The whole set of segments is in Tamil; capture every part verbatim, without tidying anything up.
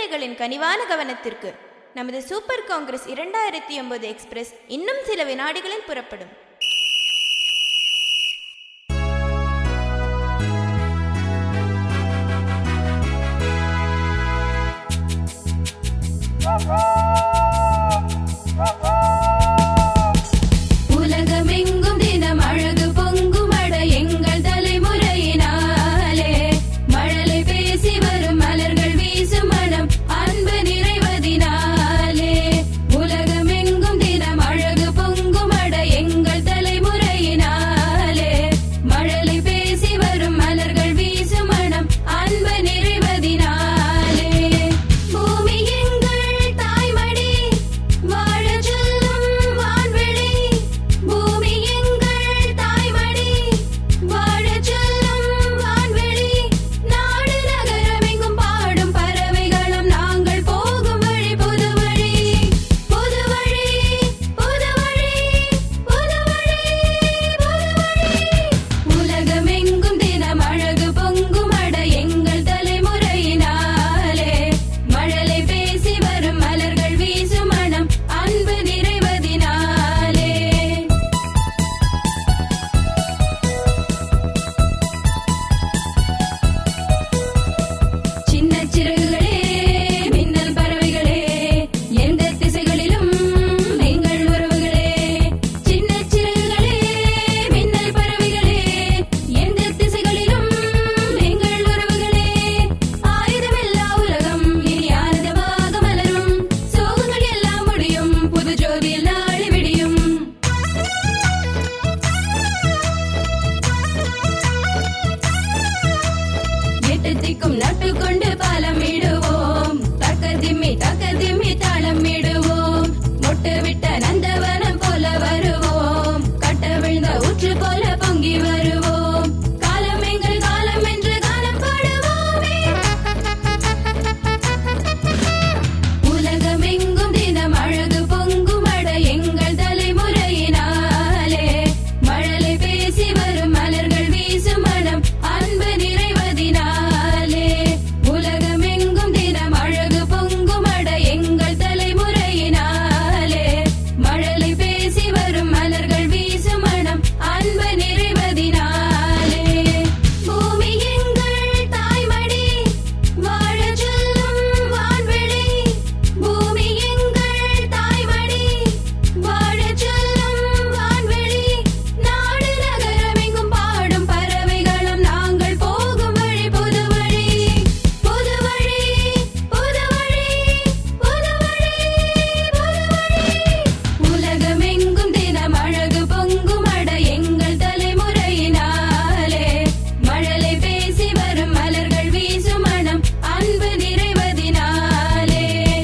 நேயர்களின் கனிவான கவனத்திற்கு. நமது சூப்பர் காங்கிரஸ் இரண்டாயிரத்தி ஒன்பது எக்ஸ்பிரஸ் இன்னும் சில வினாடிகளில் புறப்படும். உலகமெங்கும் தினம் அழகு பொங்கும் அட எங்கள் தலைமுறையினாலே, மழலை பேசி வரும் மலர்கள் வீசும் மனம் அன்பு நிறைவதினாலே. உலகமெங்கும் தினம் அழகு பொங்கும் அட எங்கள் தலைமுறையினாலே, மழலை பேசி வரும் மலர்கள் வீசும் மனம் அன்பு நிறைவதினாலே. பூமி எங்கள் தாய்மடி, வாழச் சொல்லும் வான்வெளி. பூமி எங்கள் தாய்மடி, வாழச் சொல்லும் வான்வெளி. நாடு நகரமெங்கும் பாடும் பறவைகளும் நாங்கள் போகும் வழி புது வழி. புது வழி, புது வழி, புது வழி, புது வழி. உலகமெங்கும் தினம் அழகு பொங்கும் அட எங்கள் தலைமுறையினாலே, மழலை பேசி வரும் மலர்கள் வீசும் மனம் அன்பு நிறைவதினாலே. சின்ன சிறகுகளே, மின்னல் பறவைகளே, எந்த திசைகளிலும் எங்கள் உறவுகளே. சின்ன சிறகுகளே, மின்னல் பறவைகளே, எந்த திசைகளிலும் எங்கள் உறவுகளே. ஆயுதமில்லா உலகம் இனி ஆனந்தமாக மலரும், சோகங்கள் எல்லாம் முடியும், புது ஜோதியில் நாளை விடியும். எட்டு திக்கும் நட்டு கொண்டு பாலம் இடுவோம், தக்க திம்மி தக்க திம்மி தாளம் இடுவோம். மொட்டு விட்ட நந்தவனம் போல வருவோம், கட்ட விழுந்த ஊற்று போல பொங்கி வருவோம். காலம் எங்கள் காலம் என்று காலம் பாடுவோமே. உலகமெங்கும் தினம் அழகு பொங்கும் அட எங்கள் தலைமுறையினாலே, மழலை பேசி வரும் மலர்கள் வீசும் மனம் அன்பு நிறைவதினாலே. உலகமெங்கும் தினம் அழகு பொங்கும் அட எங்கள் தலைமுறையினாலே, மழலை பேசி வரும் மலர்கள் வீசும் மனம் அன்பு நிறைவதினாலே. பூமி எங்கள் தாய்மடி, வாழச் சொல்லும் வான்வெளி. பூமி எங்கள் தாய்மடி, வாழச் சொல்லும் வான்வெளி. நாடு நகரமெங்கும் பாடும் பறவைகளும் நாங்கள் போகும் வழி புது வழி. புது வழி, புது வழி, புது வழி, புது வழி. உலகமெங்கும் தினம் அழகு பொங்கும் அட எங்கள் தலைமுறையினாலே, மழலை பேசி வரும் மலர்கள் வீசும் மனம் அன்பு நிறைவதினாலே.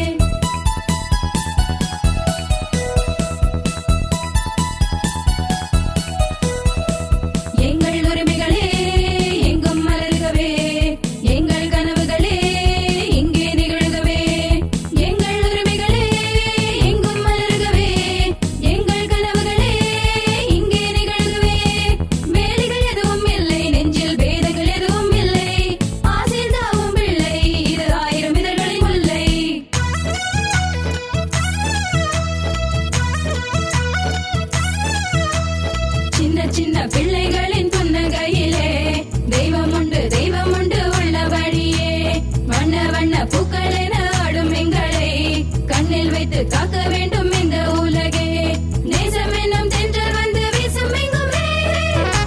எங்கள் உரிமைகளே எங்கும் மலர்கவே, எங்கள் கனவுகளே இங்கே நிகழ்கவே. எங்கள் உரிமைகளே எங்கும் மலர்கவே, எங்கள் கனவுகளே இங்கே நிகழ்கவே. வேலிகள் எதுவும் இல்லை, நெஞ்சில் பேதங்கள் எதுவும் இல்லை, ஆசையில் தாவும் பிள்ளை இது ஆயிரம் இதழ்களின் முல்லை. சின்ன சின்ன பிள்ளைகளின் புன்னகையிலே தெய்வம் உண்டு, தெய்வம் உண்டு உள்ளபடியே. வண்ண வண்ண பூக்கள் என ஆடும் எங்களை கண்ணில் வைத்து காக்க வேண்டும் இந்த உலகே. நேசம் என்னும் தென்றல் வந்து வீசும் எங்கும் வேறே.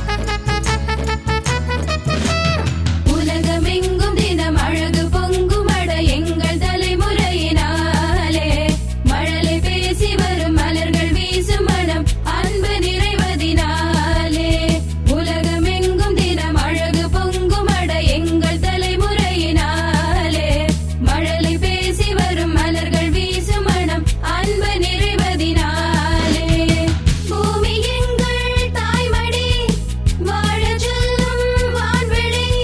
உலகமெங்கும் தினம் அழகு பொங்கும் அட எங்கள் தலைமுறையினாலே, மழலை பேசி வரும் மலர்கள் வீசும் மனம் அன்பு நிறைவதினாலே. உலகமெங்கும் தினம் அழகு பொங்கும் அட எங்கள் தலைமுறையினாலே, மழலை பேசி வரும் மலர்கள் வீசும்